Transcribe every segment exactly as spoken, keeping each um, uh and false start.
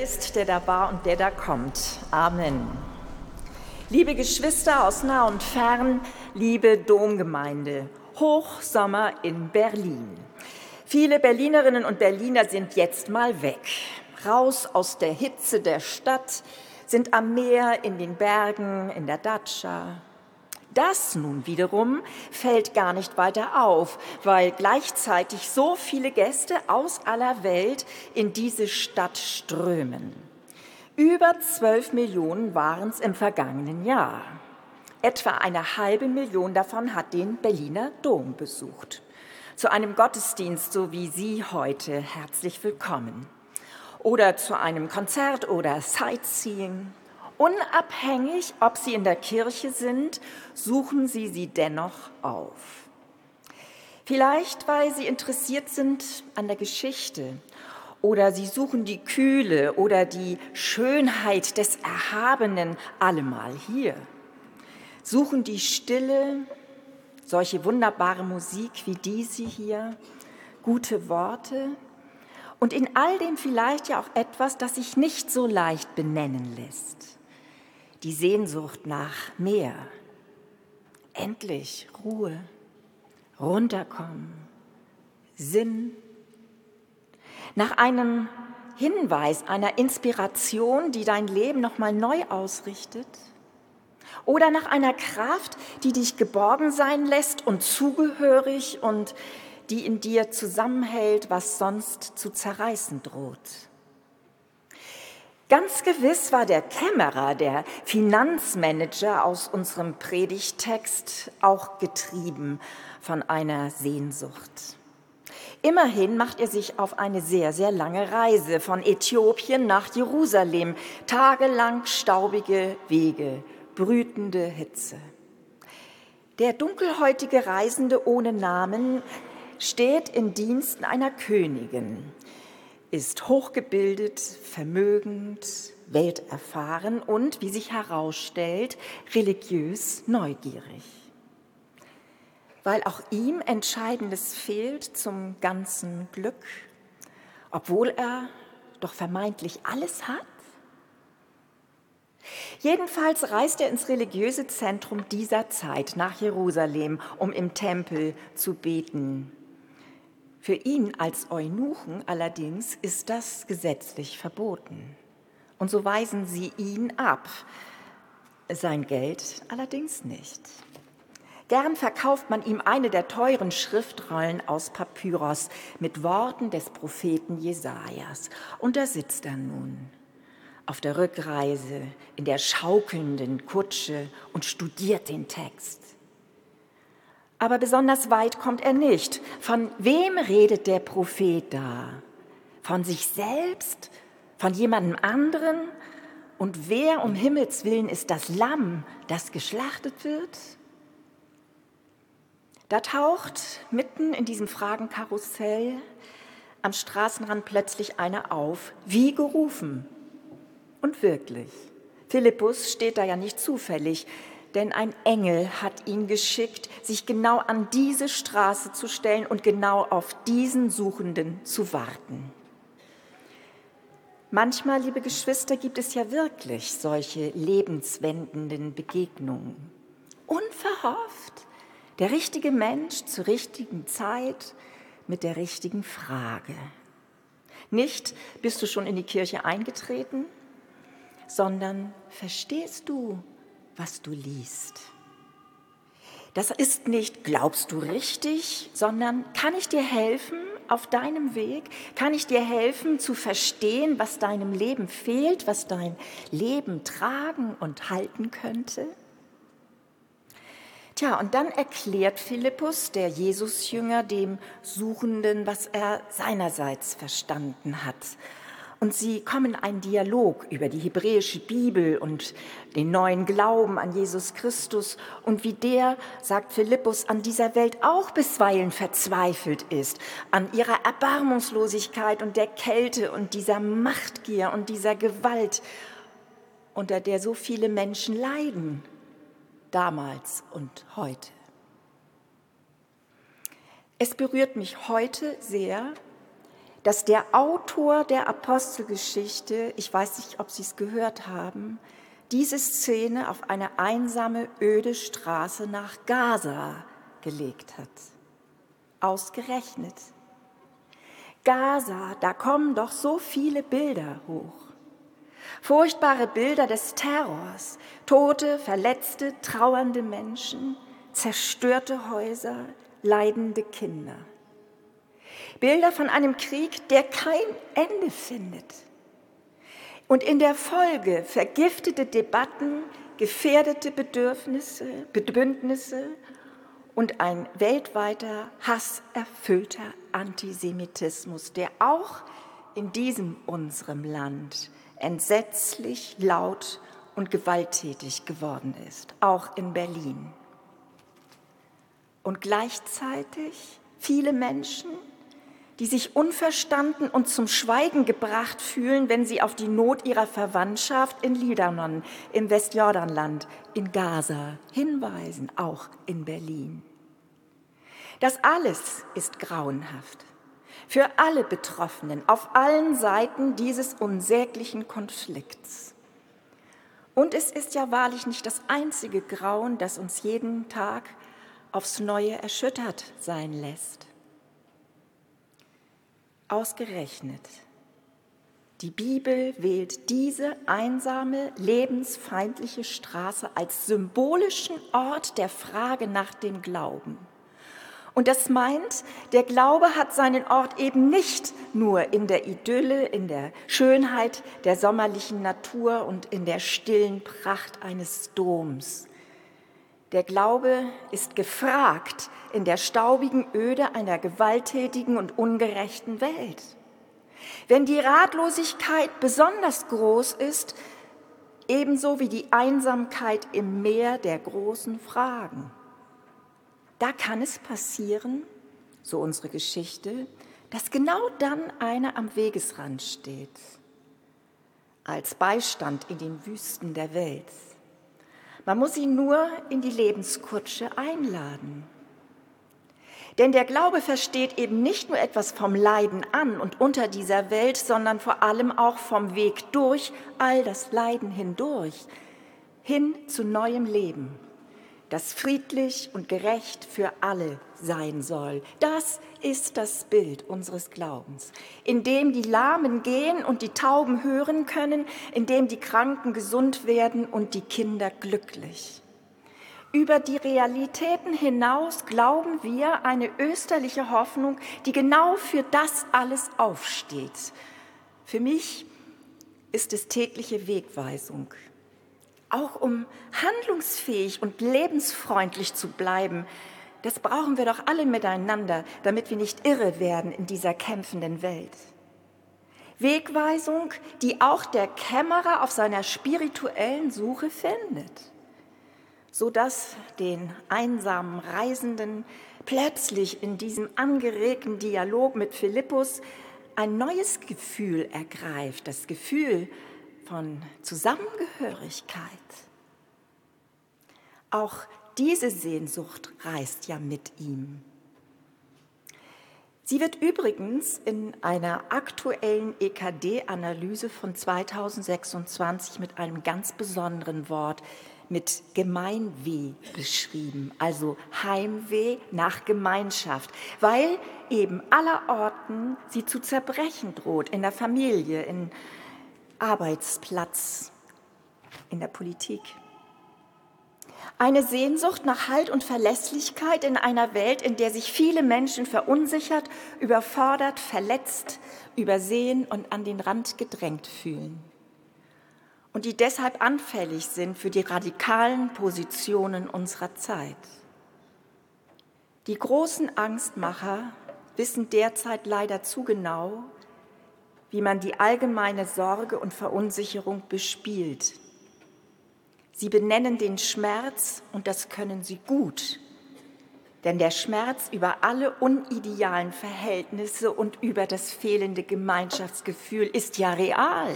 ist, der da war und der da kommt. Amen. Liebe Geschwister aus nah und fern, liebe Domgemeinde, Hochsommer in Berlin. Viele Berlinerinnen und Berliner sind jetzt mal weg, raus aus der Hitze der Stadt, sind am Meer, in den Bergen, in der Datscha. Das nun wiederum fällt gar nicht weiter auf, weil gleichzeitig so viele Gäste aus aller Welt in diese Stadt strömen. Über zwölf Millionen waren es im vergangenen Jahr. Etwa eine halbe Million davon hat den Berliner Dom besucht. Zu einem Gottesdienst, so wie Sie heute, herzlich willkommen. Oder zu einem Konzert oder Sightseeing. Unabhängig, ob Sie in der Kirche sind, suchen Sie sie dennoch auf. Vielleicht, weil Sie interessiert sind an der Geschichte oder Sie suchen die Kühle oder die Schönheit des Erhabenen allemal hier. Suchen die Stille, solche wunderbare Musik wie diese hier, gute Worte und in all dem vielleicht ja auch etwas, das sich nicht so leicht benennen lässt. Die Sehnsucht nach mehr, endlich Ruhe, runterkommen, Sinn, nach einem Hinweis, einer Inspiration, die dein Leben nochmal neu ausrichtet, oder nach einer Kraft, die dich geborgen sein lässt und zugehörig und die in dir zusammenhält, was sonst zu zerreißen droht. Ganz gewiss war der Kämmerer, der Finanzmanager aus unserem Predigttext, auch getrieben von einer Sehnsucht. Immerhin macht er sich auf eine sehr, sehr lange Reise von Äthiopien nach Jerusalem, tagelang staubige Wege, brütende Hitze. Der dunkelhäutige Reisende ohne Namen steht in Diensten einer Königin, ist hochgebildet, vermögend, welterfahren und, wie sich herausstellt, religiös neugierig. Weil auch ihm Entscheidendes fehlt zum ganzen Glück, obwohl er doch vermeintlich alles hat. Jedenfalls reist er ins religiöse Zentrum dieser Zeit nach Jerusalem, um im Tempel zu beten. Für ihn als Eunuchen allerdings ist das gesetzlich verboten. Und so weisen sie ihn ab, sein Geld allerdings nicht. Gern verkauft man ihm eine der teuren Schriftrollen aus Papyrus mit Worten des Propheten Jesajas. Und da sitzt er nun auf der Rückreise in der schaukelnden Kutsche und studiert den Text. Aber besonders weit kommt er nicht. Von wem redet der Prophet da? Von sich selbst? Von jemandem anderen? Und wer um Himmels Willen ist das Lamm, das geschlachtet wird? Da taucht mitten in diesem Fragenkarussell am Straßenrand plötzlich einer auf, wie gerufen. Und wirklich, Philippus steht da ja nicht zufällig, denn ein Engel hat ihn geschickt, sich genau an diese Straße zu stellen und genau auf diesen Suchenden zu warten. Manchmal, liebe Geschwister, gibt es ja wirklich solche lebenswendenden Begegnungen. Unverhofft, der richtige Mensch zur richtigen Zeit mit der richtigen Frage. Nicht, bist du schon in die Kirche eingetreten, sondern verstehst du, was du liest. Das ist nicht, glaubst du richtig, sondern kann ich dir helfen auf deinem Weg? Kann ich dir helfen zu verstehen, was deinem Leben fehlt, was dein Leben tragen und halten könnte? Tja, und dann erklärt Philippus, der Jesusjünger, dem Suchenden, was er seinerseits verstanden hat. Und sie kommen in einen Dialog über die hebräische Bibel und den neuen Glauben an Jesus Christus und wie der, sagt Philippus, an dieser Welt auch bisweilen verzweifelt ist, an ihrer Erbarmungslosigkeit und der Kälte und dieser Machtgier und dieser Gewalt, unter der so viele Menschen leiden, damals und heute. Es berührt mich heute sehr, dass der Autor der Apostelgeschichte, ich weiß nicht, ob Sie es gehört haben, diese Szene auf eine einsame, öde Straße nach Gaza gelegt hat. Ausgerechnet. Gaza, da kommen doch so viele Bilder hoch. Furchtbare Bilder des Terrors, tote, verletzte, trauernde Menschen, zerstörte Häuser, leidende Kinder. Bilder von einem Krieg, der kein Ende findet. Und in der Folge vergiftete Debatten, gefährdete Bedürfnisse, Bündnisse und ein weltweiter, hasserfüllter Antisemitismus, der auch in diesem unserem Land entsetzlich laut und gewalttätig geworden ist, auch in Berlin. Und gleichzeitig viele Menschen, die sich unverstanden und zum Schweigen gebracht fühlen, wenn sie auf die Not ihrer Verwandtschaft in Libanon, im Westjordanland, in Gaza hinweisen, auch in Berlin. Das alles ist grauenhaft für alle Betroffenen auf allen Seiten dieses unsäglichen Konflikts. Und es ist ja wahrlich nicht das einzige Grauen, das uns jeden Tag aufs Neue erschüttert sein lässt. Ausgerechnet, die Bibel wählt diese einsame, lebensfeindliche Straße als symbolischen Ort der Frage nach dem Glauben. Und das meint, der Glaube hat seinen Ort eben nicht nur in der Idylle, in der Schönheit der sommerlichen Natur und in der stillen Pracht eines Doms. Der Glaube ist gefragt in der staubigen Öde einer gewalttätigen und ungerechten Welt. Wenn die Ratlosigkeit besonders groß ist, ebenso wie die Einsamkeit im Meer der großen Fragen, da kann es passieren, so unsere Geschichte, dass genau dann einer am Wegesrand steht, als Beistand in den Wüsten der Welt. Man muss ihn nur in die Lebenskutsche einladen. Denn der Glaube versteht eben nicht nur etwas vom Leiden an und unter dieser Welt, sondern vor allem auch vom Weg durch all das Leiden hindurch, hin zu neuem Leben, das friedlich und gerecht für alle sein soll. Das ist das Bild unseres Glaubens, in dem die Lahmen gehen und die Tauben hören können, in dem die Kranken gesund werden und die Kinder glücklich. Über die Realitäten hinaus glauben wir eine österliche Hoffnung, die genau für das alles aufsteht. Für mich ist es tägliche Wegweisung. Auch um handlungsfähig und lebensfreundlich zu bleiben, das brauchen wir doch alle miteinander, damit wir nicht irre werden in dieser kämpfenden Welt. Wegweisung, die auch der Kämmerer auf seiner spirituellen Suche findet, sodass den einsamen Reisenden plötzlich in diesem angeregten Dialog mit Philippus ein neues Gefühl ergreift, das Gefühl von Zusammengehörigkeit. Auch diese Sehnsucht reist ja mit ihm. Sie wird übrigens in einer aktuellen E K D-Analyse von zweitausendsechsundzwanzig mit einem ganz besonderen Wort, mit Gemeinweh beschrieben, also Heimweh nach Gemeinschaft, weil eben allerorten sie zu zerbrechen droht, in der Familie, im Arbeitsplatz, in der Politik. Eine Sehnsucht nach Halt und Verlässlichkeit in einer Welt, in der sich viele Menschen verunsichert, überfordert, verletzt, übersehen und an den Rand gedrängt fühlen. Und die deshalb anfällig sind für die radikalen Positionen unserer Zeit. Die großen Angstmacher wissen derzeit leider zu genau, wie man die allgemeine Sorge und Verunsicherung bespielt. Sie benennen den Schmerz und das können sie gut, denn der Schmerz über alle unidealen Verhältnisse und über das fehlende Gemeinschaftsgefühl ist ja real.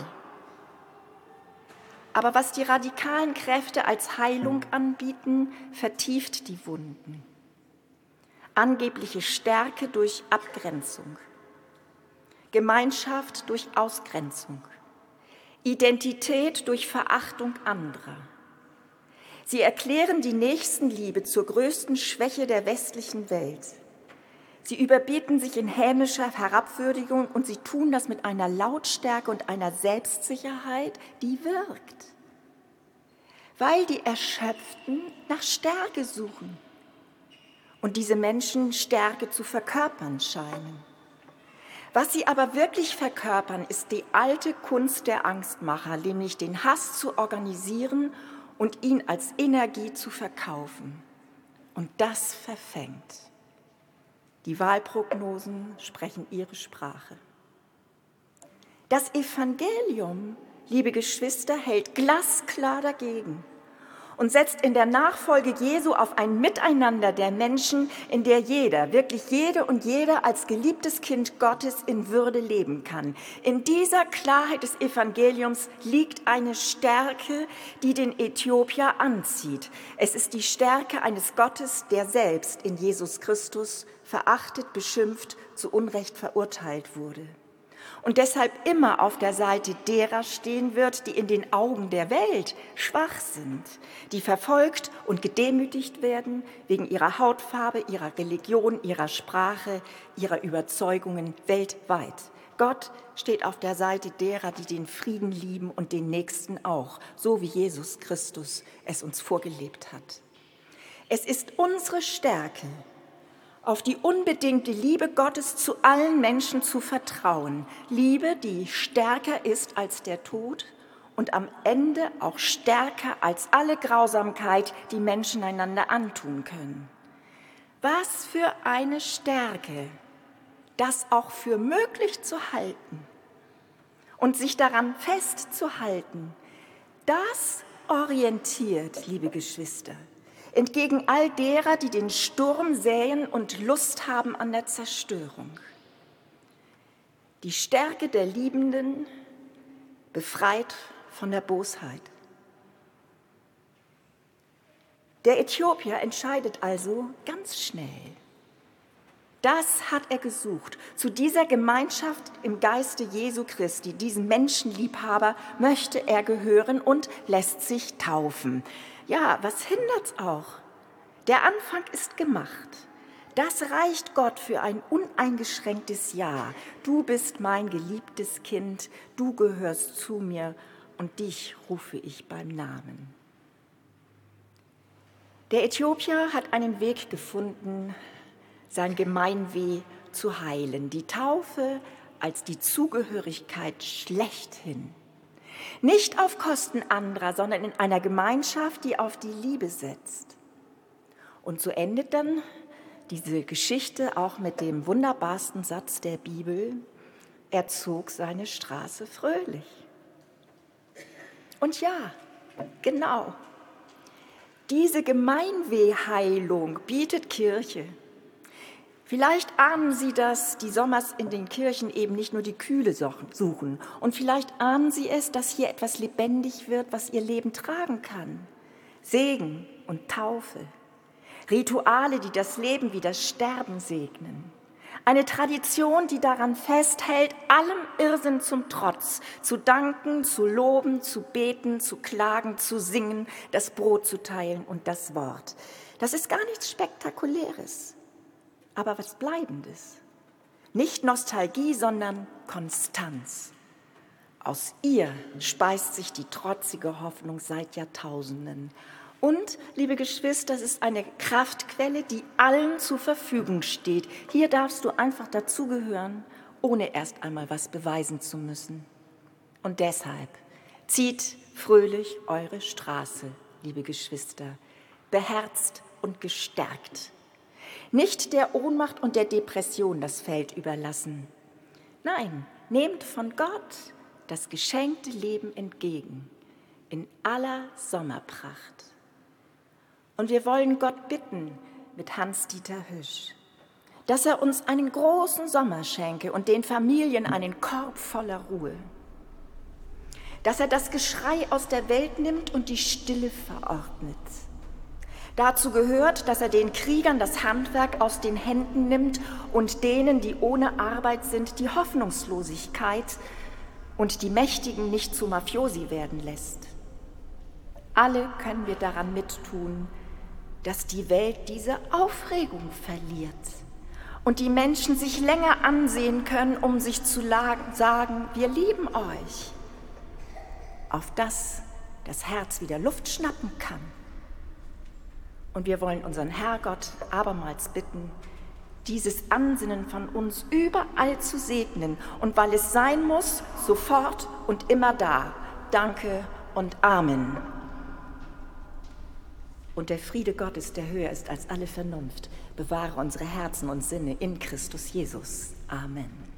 Aber was die radikalen Kräfte als Heilung anbieten, vertieft die Wunden. Angebliche Stärke durch Abgrenzung. Gemeinschaft durch Ausgrenzung, Identität durch Verachtung anderer. Sie erklären die Nächstenliebe zur größten Schwäche der westlichen Welt. Sie überbieten sich in hämischer Herabwürdigung und sie tun das mit einer Lautstärke und einer Selbstsicherheit, die wirkt. Weil die Erschöpften nach Stärke suchen und diese Menschen Stärke zu verkörpern scheinen. Was sie aber wirklich verkörpern, ist die alte Kunst der Angstmacher, nämlich den Hass zu organisieren und ihn als Energie zu verkaufen. Und das verfängt. Die Wahlprognosen sprechen ihre Sprache. Das Evangelium, liebe Geschwister, hält glasklar dagegen und setzt in der Nachfolge Jesu auf ein Miteinander der Menschen, in der jeder, wirklich jede und jeder als geliebtes Kind Gottes in Würde leben kann. In dieser Klarheit des Evangeliums liegt eine Stärke, die den Äthiopier anzieht. Es ist die Stärke eines Gottes, der selbst in Jesus Christus verachtet, beschimpft, zu Unrecht verurteilt wurde. Und deshalb immer auf der Seite derer stehen wird, die in den Augen der Welt schwach sind, die verfolgt und gedemütigt werden wegen ihrer Hautfarbe, ihrer Religion, ihrer Sprache, ihrer Überzeugungen weltweit. Gott steht auf der Seite derer, die den Frieden lieben und den Nächsten auch, so wie Jesus Christus es uns vorgelebt hat. Es ist unsere Stärke, auf die unbedingte Liebe Gottes zu allen Menschen zu vertrauen. Liebe, die stärker ist als der Tod und am Ende auch stärker als alle Grausamkeit, die Menschen einander antun können. Was für eine Stärke, das auch für möglich zu halten und sich daran festzuhalten, das orientiert, liebe Geschwister, entgegen all derer, die den Sturm säen und Lust haben an der Zerstörung. Die Stärke der Liebenden befreit von der Bosheit. Der Äthiopier entscheidet also ganz schnell. Das hat er gesucht. Zu dieser Gemeinschaft im Geiste Jesu Christi, diesem Menschenliebhaber, möchte er gehören und lässt sich taufen. Ja, was hindert's auch? Der Anfang ist gemacht. Das reicht Gott für ein uneingeschränktes Ja. Du bist mein geliebtes Kind, du gehörst zu mir und dich rufe ich beim Namen. Der Äthiopier hat einen Weg gefunden, sein Gemeinweh zu heilen. Die Taufe als die Zugehörigkeit schlechthin. Nicht auf Kosten anderer, sondern in einer Gemeinschaft, die auf die Liebe setzt. Und so endet dann diese Geschichte auch mit dem wunderbarsten Satz der Bibel: Er zog seine Straße fröhlich. Und ja, genau, diese Gemeinwehheilung bietet Kirche. Vielleicht ahnen Sie, dass die Sommers in den Kirchen eben nicht nur die Kühle suchen. Und vielleicht ahnen Sie es, dass hier etwas lebendig wird, was Ihr Leben tragen kann. Segen und Taufe. Rituale, die das Leben wie das Sterben segnen. Eine Tradition, die daran festhält, allem Irrsinn zum Trotz, zu danken, zu loben, zu beten, zu klagen, zu singen, das Brot zu teilen und das Wort. Das ist gar nichts Spektakuläres. Aber was Bleibendes. Nicht Nostalgie, sondern Konstanz. Aus ihr speist sich die trotzige Hoffnung seit Jahrtausenden. Und, liebe Geschwister, es ist eine Kraftquelle, die allen zur Verfügung steht. Hier darfst du einfach dazugehören, ohne erst einmal was beweisen zu müssen. Und deshalb zieht fröhlich eure Straße, liebe Geschwister, beherzt und gestärkt. Nicht der Ohnmacht und der Depression das Feld überlassen. Nein, nehmt von Gott das geschenkte Leben entgegen, in aller Sommerpracht. Und wir wollen Gott bitten mit Hans-Dieter Hüsch, dass er uns einen großen Sommer schenke und den Familien einen Korb voller Ruhe. Dass er das Geschrei aus der Welt nimmt und die Stille verordnet. Dazu gehört, dass er den Kriegern das Handwerk aus den Händen nimmt und denen, die ohne Arbeit sind, die Hoffnungslosigkeit und die Mächtigen nicht zu Mafiosi werden lässt. Alle können wir daran mittun, dass die Welt diese Aufregung verliert und die Menschen sich länger ansehen können, um sich zu sagen, wir lieben euch, auf dass das Herz wieder Luft schnappen kann. Und wir wollen unseren Herrgott abermals bitten, dieses Ansinnen von uns überall zu segnen und weil es sein muss, sofort und immer da. Danke und Amen. Und der Friede Gottes, der höher ist als alle Vernunft, bewahre unsere Herzen und Sinne in Christus Jesus. Amen.